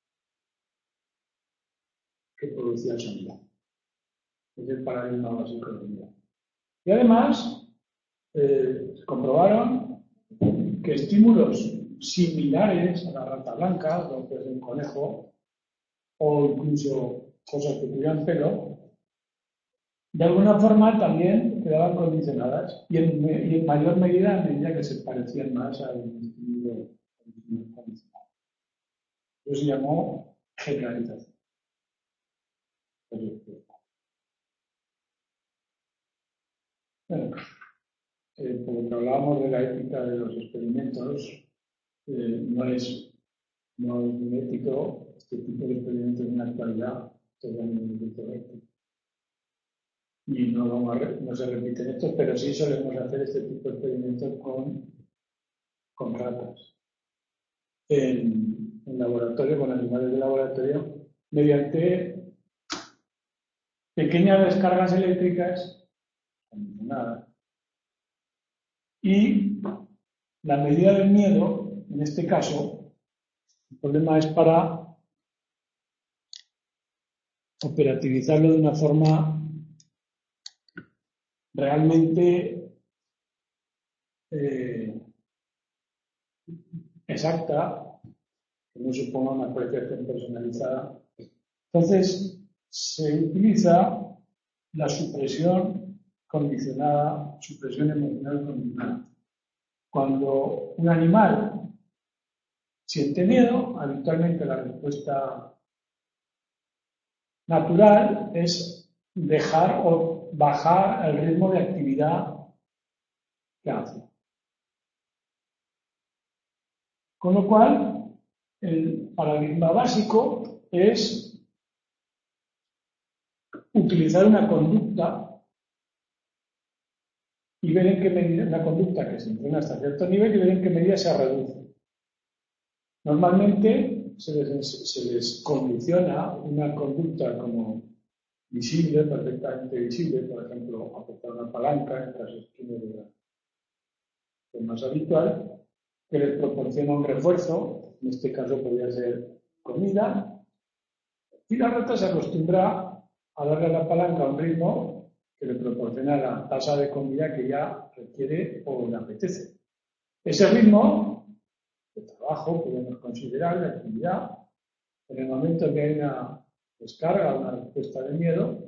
que producía el sonido. Es el paradigma básico del miedo. Y además, comprobaron que estímulos similares a la rata blanca, como puede ser un conejo, o incluso cosas que tuvieran pelo, de alguna forma también quedaban condicionadas y en mayor medida a medida que se parecían más al estímulo condicionado. Eso se llamó generalización. Bueno, por lo que hablábamos de la ética de los experimentos, no es muy ético este tipo de experimentos en la actualidad, totalmente correcto. Y no se repiten estos, pero sí solemos hacer este tipo de experimentos con ratas. En laboratorio, con animales de laboratorio, mediante pequeñas descargas eléctricas condicionadas. Y la medida del miedo, en este caso, el problema es para operativizarlo de una forma realmente exacta, que no suponga una apreciación personalizada. Entonces, se utiliza la supresión condicionada, supresión emocional condicionada. Cuando un animal siente miedo, habitualmente la respuesta natural es dejar o bajar el ritmo de actividad que hace. Con lo cual, el paradigma básico es utilizar una conducta y ver en qué medida, una conducta que se entrena hasta cierto nivel y ver en qué medida se reduce. Normalmente se les condiciona una conducta como visible, perfectamente visible, por ejemplo, apretar una palanca en casos que es más habitual, que les proporciona un refuerzo, en este caso podría ser comida, y la rata se acostumbra a darle a la palanca un ritmo que le proporciona la tasa de comida que ya requiere o le apetece. Ese ritmo de trabajo podemos considerar de actividad. En el momento que hay una descarga, una respuesta de miedo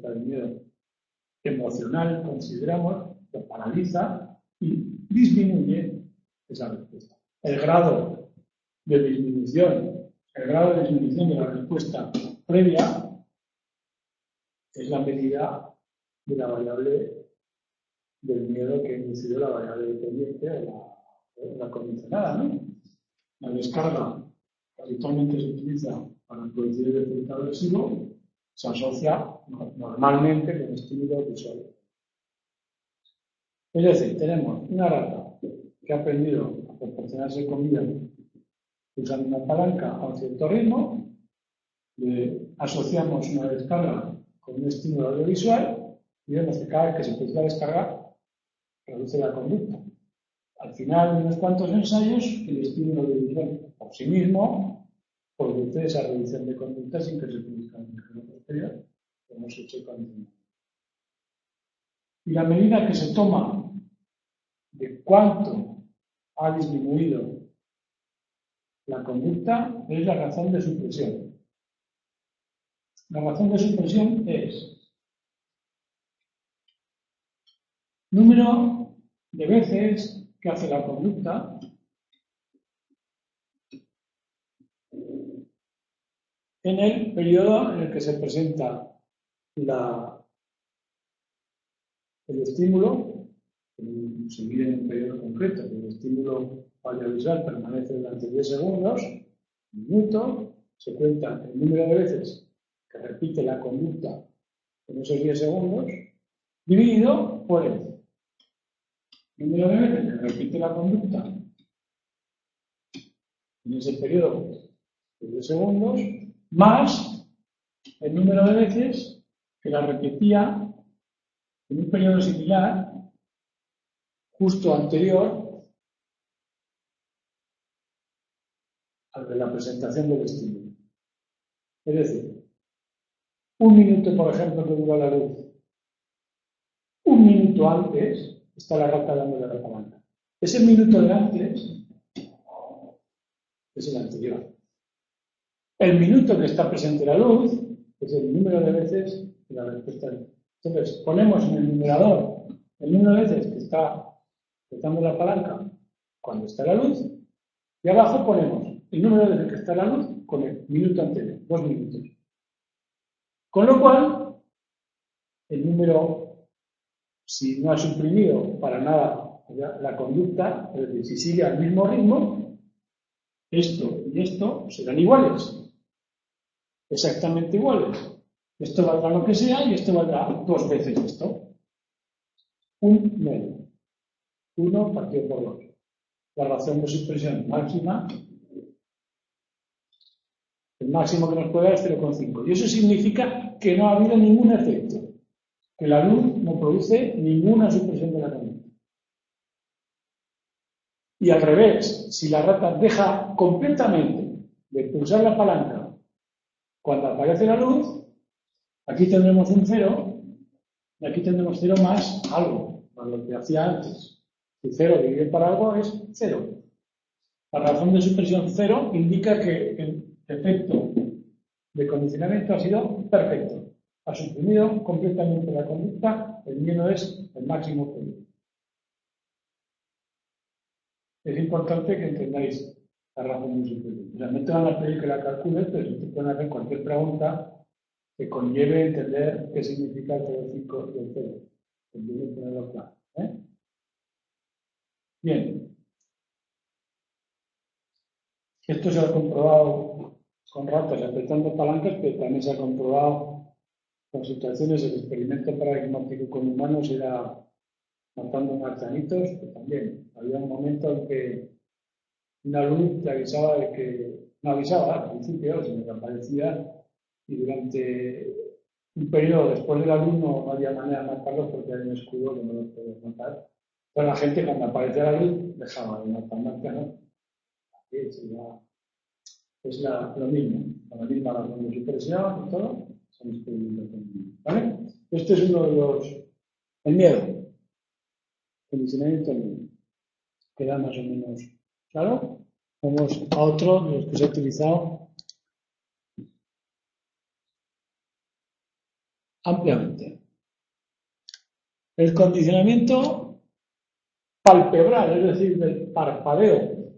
emocional, consideramos, lo paraliza y disminuye esa respuesta. El grado de disminución de la respuesta previa es la medida de la variable del miedo que ha inducido la variable dependiente o la condicionada, ¿no? La descarga habitualmente se utiliza para producir el efecto agresivo, se asocia normalmente con estímulos visuales. Es decir, tenemos una rata que ha aprendido a proporcionarse comida usando una palanca a un cierto ritmo, asociamos una descarga con un estímulo audiovisual y vemos que cada vez que se produce la descarga, reduce la conducta. Al final de unos cuantos ensayos, el estímulo audiovisual por sí mismo produce esa reducción de conducta sin que se produzca un mecanismo posterior, que hemos hecho con. Y la medida que se toma de cuánto ha disminuido la conducta es la razón de supresión. La razón de supresión es número de veces que hace la conducta en el periodo en el que se presenta el estímulo, se mide en un periodo concreto, el estímulo audiovisual permanece durante 10 segundos, un minuto, se cuenta el número de veces que repite la conducta en esos 10 segundos, dividido por el número de veces que repite la conducta en ese periodo de 10 segundos, más el número de veces que la repetía en un periodo similar, justo anterior al de la presentación del estímulo. Es decir, un minuto, por ejemplo, que dura la luz, un minuto antes está la rata dándole la palanca. Ese minuto de antes es el anterior. El minuto que está presente la luz es el número de veces que la respuesta. Entonces, ponemos en el numerador el número de veces que está apretando la palanca cuando está la luz, y abajo ponemos el número de veces que está la luz con el minuto anterior, 2 minutos. Con lo cual, el número, si no ha suprimido para nada la conducta, es decir, si sigue al mismo ritmo, esto y esto serán iguales. Exactamente iguales. Esto valdrá lo que sea y esto valdrá 2 veces esto. Un medio. 1 partido por 2. La razón de supresión máxima, el máximo que nos puede dar es 0,5. Y eso significa que no ha habido ningún efecto. Que la luz no produce ninguna supresión de la conducta. Y al revés, si la rata deja completamente de pulsar la palanca cuando aparece la luz, Aquí tendremos un 0 y aquí tendremos 0 más algo, más lo que hacía antes. Si 0 dividido por algo es 0. La razón de supresión 0 indica que el efecto de condicionamiento ha sido perfecto. Ha suprimido completamente la conducta, el miedo es el máximo posible. Es importante que entendáis la razón de supresión. O sea, no te van a pedir que la calcules, pero sí te pueden hacer cualquier pregunta que conlleve entender qué significa el 0,5 y el 0. Conviene tenerlo claro. Bien. Esto se ha comprobado con ratas apretando palancas, pero también se ha comprobado con situaciones. El experimento paradigmático con humanos era matando marcianitos, que también había un momento en que una luz te avisaba de que, no avisaba al principio, sino que aparecía, y durante un periodo después de la luz no había manera de matarlos porque había un escudo que no los podía matar. Pero la gente cuando aparecía la luz dejaba de matar marcianos. Es lo mismo, con la misma razón de supresión y todo, son experimentos con el miedo, ¿vale? Este es uno de los, el miedo, condicionamiento del miedo. Queda más o menos claro. Vamos a otro de los que se ha utilizado ampliamente. El condicionamiento palpebral, es decir, del parpadeo.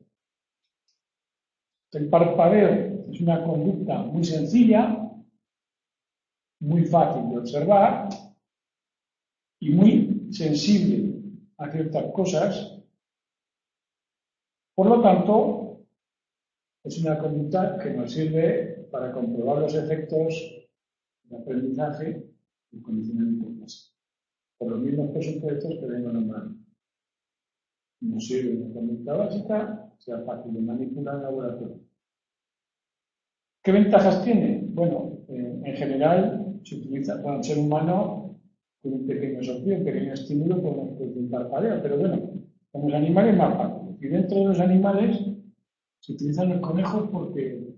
El parpadeo es una conducta muy sencilla, muy fácil de observar y muy sensible a ciertas cosas. Por lo tanto, es una conducta que nos sirve para comprobar los efectos de aprendizaje y condicionamiento clásico, por los mismos presupuestos que vengo nombrando. Nos sirve una conducta básica, sea fácil de manipular en laboratorio. ¿Qué ventajas tiene? Bueno, en general se utiliza para un ser humano con un pequeño soplo, un pequeño estímulo, podemos producir parpadeo, pero bueno, con los animales más fácil. Y dentro de los animales se utilizan los conejos porque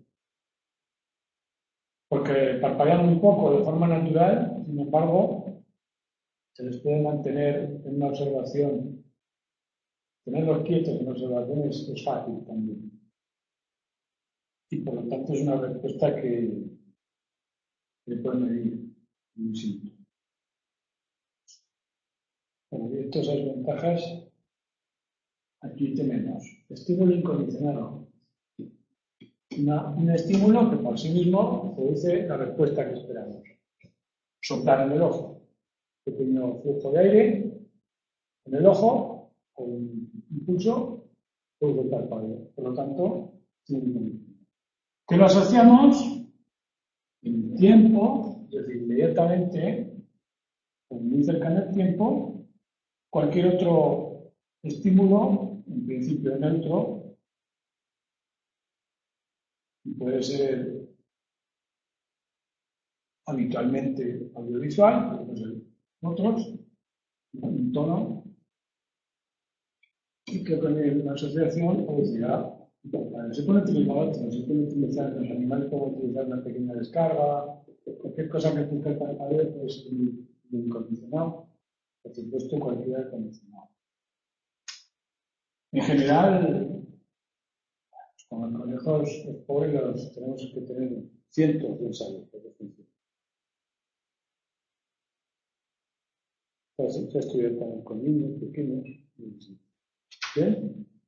parpadean muy poco de forma natural, sin embargo, se les puede mantener en una observación, tenerlos quietos en observación es fácil también. Y por lo tanto es una respuesta que le puede medir muy simple. Bueno, y estas ventajas, aquí tenemos estímulo incondicionado. Un estímulo que por sí mismo produce la respuesta que esperamos. Soplar en el ojo. Pequeño flujo de aire en el ojo, con un impulso, produce el parpadeo. Por lo tanto, que lo asociamos en el tiempo, es decir, inmediatamente, o muy cercano al tiempo, cualquier otro estímulo, en principio neutro, y puede ser habitualmente audiovisual, puede ser otros, un tono, y que con la asociación producirá. Se puede utilizar otros, se puede utilizar los animales, pueden utilizar una pequeña descarga, cualquier cosa que tenga el parpadeo puede ser muy condicionado, por supuesto cualquiera condicionado. En general, con los conejos pobres tenemos que tener cientos de ensayos para que funcione. Se ha estudiado con niños pequeños. Bien.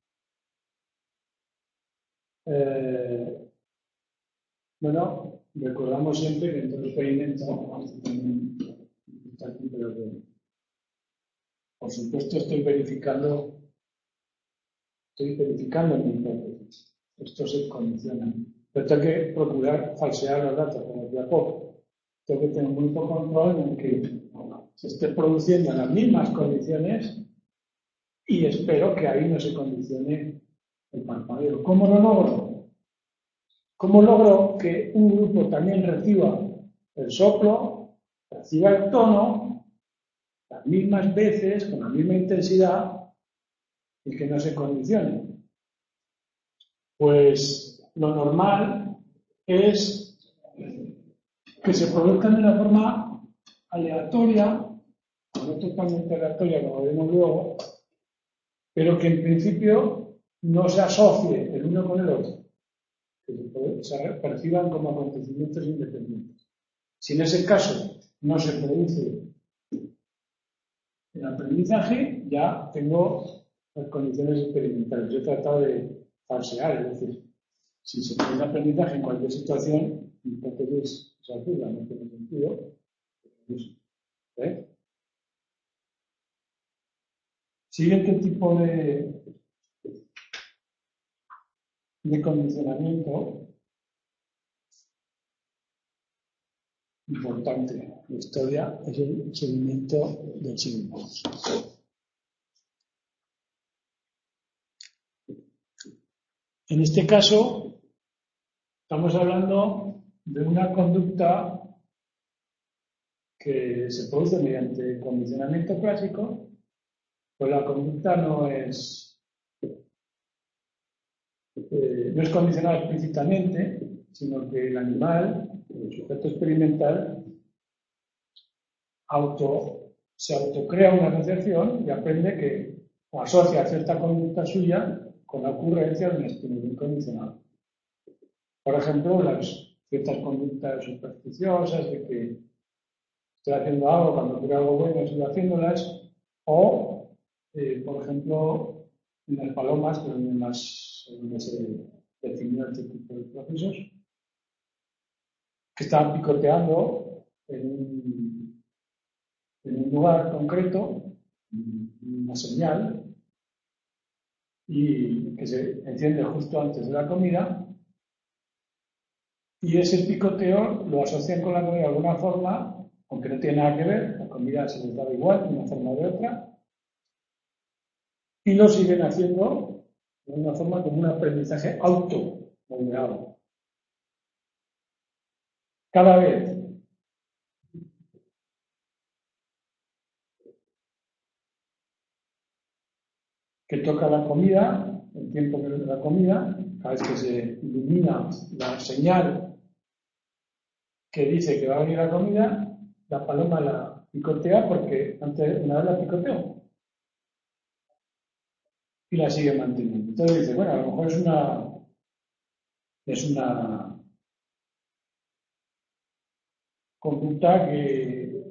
Bueno, recordamos siempre que en todo experimento, por supuesto estoy verificando mi hipótesis. Esto se condiciona. Pero tengo que procurar falsear los datos, como decía Pop. Tengo que tener muy poco control en que se esté produciendo en las mismas condiciones y espero que ahí no se condicione el parpadeo. ¿Cómo lo logro? ¿Cómo logro que un grupo también reciba el soplo, reciba el tono, las mismas veces, con la misma intensidad, y que no se condicione? Pues lo normal es que se produzcan de una forma aleatoria, o no totalmente aleatoria como veremos luego, pero que en principio no se asocie el uno con el otro, que se perciban como acontecimientos independientes. Si en ese caso no se produce el aprendizaje, ya tengo las condiciones experimentales. Yo he tratado de falsear, es decir, si se produce aprendizaje en cualquier situación, entonces es absurda, no tiene sentido. ¿Eh? Siguiente tipo de condicionamiento importante en la historia es el seguimiento del signo. En este caso, estamos hablando de una conducta que se produce mediante condicionamiento clásico, pues la conducta no es condicionada explícitamente, sino que el animal, el sujeto experimental, se autocrea una asociación y aprende que asocia cierta conducta suya con la ocurrencia de un estímulo incondicionado. Por ejemplo, las ciertas conductas supersticiosas de que estoy haciendo algo, cuando quiero algo bueno sigo haciéndolas, o, por ejemplo, en las palomas, que es donde se definió este tipo de procesos, que estaban picoteando en un lugar concreto, una señal, y que se enciende justo antes de la comida, y ese picoteo lo asocian con la comida de alguna forma, aunque no tiene nada que ver, la comida se les da igual de una forma o de otra, y lo siguen haciendo de una forma como un aprendizaje automoderado. Cada vez que toca la comida, el tiempo que la comida, cada vez que se ilumina la señal que dice que va a venir la comida, la paloma la picotea porque antes una vez la picoteó y la sigue manteniendo. Entonces dice, bueno, a lo mejor es una conducta que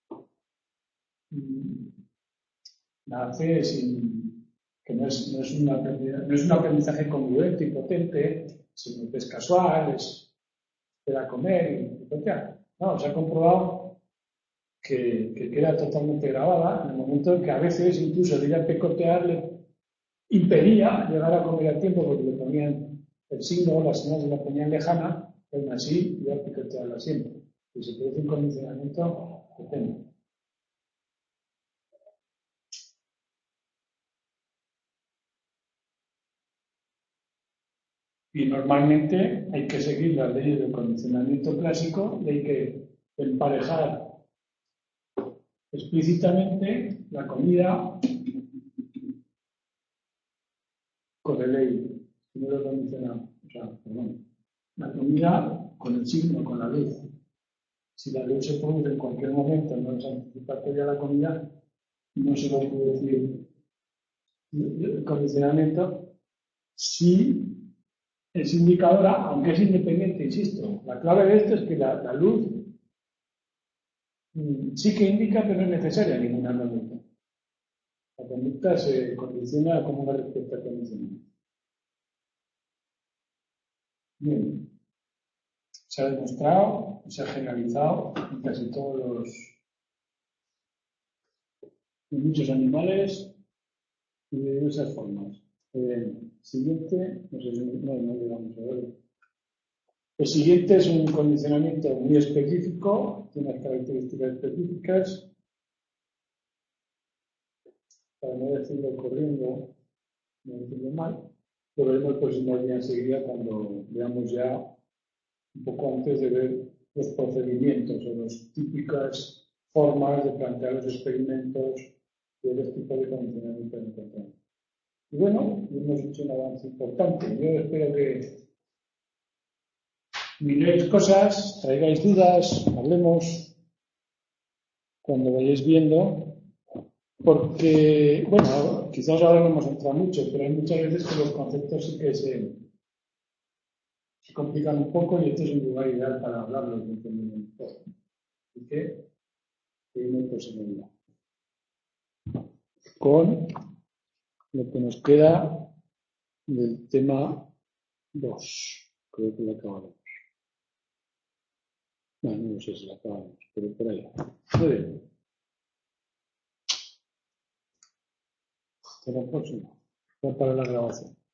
nace que no es un aprendizaje congruente y potente, sino que es casual, es para comer, etc. No, se ha comprobado que queda totalmente grabada en el momento en que a veces incluso el ir a picotear le impedía llegar a comer a tiempo porque le ponían el signo, la señal se la ponían lejana, pero aún así iba a picotearla siempre. Y se produce un condicionamiento potente. Y normalmente hay que seguir las leyes del condicionamiento clásico y hay que emparejar explícitamente la comida con el estímulo condicionado. O sea, perdón, la comida con el signo, con la luz. Si la luz se produce en cualquier momento, no es anticipatoria la comida, no se va a producir el condicionamiento. Si es indicadora, aunque es independiente, insisto. La clave de esto es que la luz sí que indica, pero no es necesaria ninguna conducta. La conducta se condiciona como una respuesta condicional. Bien. Se ha demostrado, se ha generalizado en casi todos en muchos animales y de diversas formas. Siguiente, no sé si no llegamos a verlo. El siguiente es un condicionamiento muy específico, tiene unas características específicas, para no decirlo corriendo, no decirlo mal. Lo veremos el próximo día enseguida cuando veamos ya un poco antes de ver los procedimientos o las típicas formas de plantear los experimentos de los tipos de condicionamiento que encontramos. Y bueno, hemos hecho un avance importante. Yo espero que miréis cosas, traigáis dudas, hablemos cuando vayáis viendo, porque, bueno, quizás ahora no hemos entrado mucho, pero hay muchas veces que los conceptos sí que se complican un poco y este es un lugar ideal para hablarlo y entenderlo mejor. Así que, minutos en el con lo que nos queda del tema 2. Creo que lo acabamos. No sé si lo acabamos, pero por ahí. Muy bien. Hasta la próxima. Para la grabación.